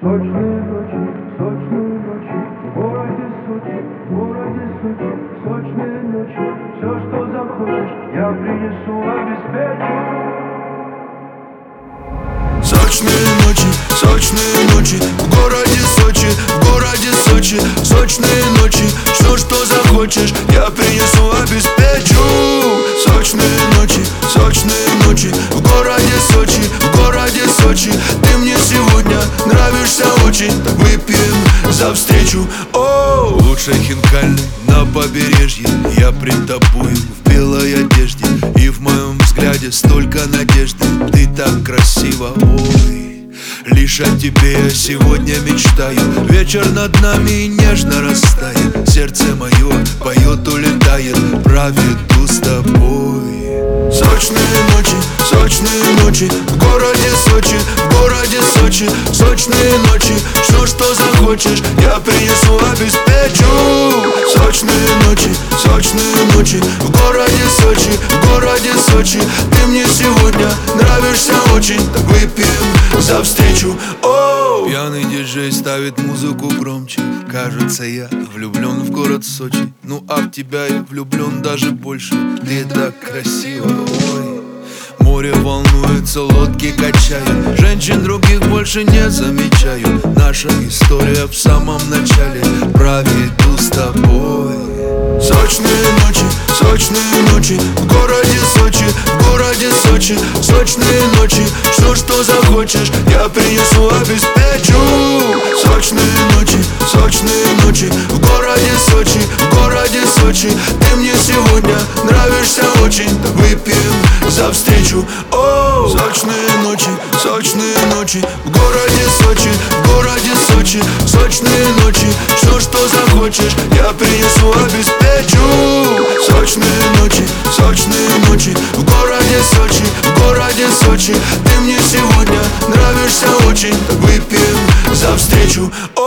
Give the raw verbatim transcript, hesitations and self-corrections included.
Сочные ночи, сочные ночи, в городе Сочи, в городе Сочи, сочные ночи. Все, что захочешь, я принесу, обеспечу. Сочные ночи, сочные ночи, в городе Сочи, в городе Сочи, сочные ночи. Все, что захочешь, я принесу, обеспечу. Сочные ночи, сочные ночи, в городе Сочи, в городе Сочи. Ты мне сегодня нравишься очень, так выпьем за встречу. О, лучший хинкальный на побережье, я пред тобою в белой одежде, и в моем взгляде столько надежды. Ты так красива, ой, лишь о тебе я сегодня мечтаю. Вечер над нами нежно растает, сердце мое поет, улетает, проведу с тобой. Сочные ночи, сочные ночи, в городе Сочи, в городе Сочи, сочные ночи. Все, что захочешь, я принесу, обеспечу. Сочные ночи, сочные ночи, в городе Сочи, в городе Сочи. Ты мне сегодня нравишься очень, так выпьем за встречу. Оу! Пьяный диджей ставит музыку громче. Кажется, я влюблен в город Сочи. Ну а в тебя я влюблен даже больше. Ты так красива, ой. Море волнуется, лодки качают, женщин других больше не замечаю. Наша история в самом начале, проведу с тобой. Сочные ночи, сочные ночи, в городе Сочи, в городе Сочи, сочные ночи. Все, что захочешь, я принесу, обеспечу. Сочные ночи, сочные ночи, в городе Сочи, в городе Сочи. Ты мне сегодня нравишься очень, так выпьем за встречу. Оу! Сочные ночи, сочные ночи, в городе Сочи, в городе Сочи, сочные ночи. Все, что захочешь, я принесу, обеспечу. Сочные ночи, сочные ночи, в городе Сочи, в городе Сочи. Ты мне сегодня нравишься очень, так выпьем за встречу.